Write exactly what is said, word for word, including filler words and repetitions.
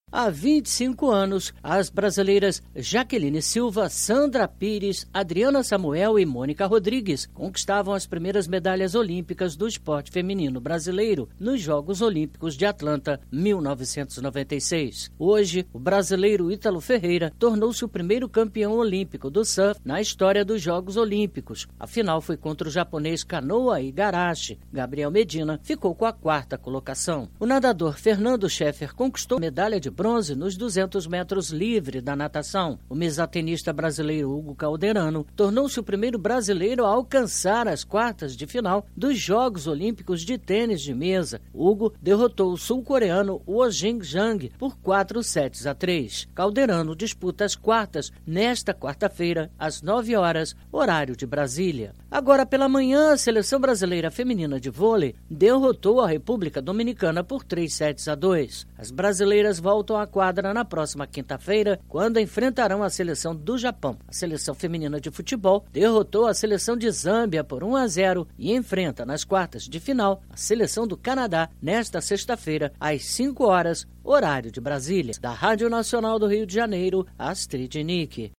Há vinte e cinco anos, as brasileiras Jaqueline Silva, Sandra Pires, Adriana Samuel e Mônica Rodrigues conquistavam as primeiras medalhas olímpicas do esporte feminino brasileiro nos Jogos Olímpicos de Atlanta, mil novecentos e noventa e seis. Hoje, o brasileiro Ítalo Ferreira tornou-se o primeiro campeão olímpico do surf na história dos Jogos Olímpicos. A final foi contra o japonês Kanoa Igarashi. Gabriel Medina ficou com a quarta colocação. O nadador Fernando Scheffer conquistou medalha de bronze nos duzentos metros livre da natação. O mesatenista brasileiro Hugo Calderano tornou-se o primeiro brasileiro a alcançar as quartas de final dos Jogos Olímpicos de tênis de mesa. Hugo derrotou o sul-coreano Wo Jing-jang por quatro sets a três. Calderano disputa as quartas nesta quarta-feira, às nove horas, horário de Brasília. Agora pela manhã, a seleção brasileira feminina de vôlei derrotou a República Dominicana por três sets a dois. As brasileiras voltam à quadra na próxima quinta-feira, quando enfrentarão a seleção do Japão. A seleção feminina de futebol derrotou a seleção de Zâmbia por um a zero e enfrenta nas quartas de final a seleção do Canadá nesta sexta-feira, às cinco horas, horário de Brasília. Da Rádio Nacional do Rio de Janeiro, Astrid Nick.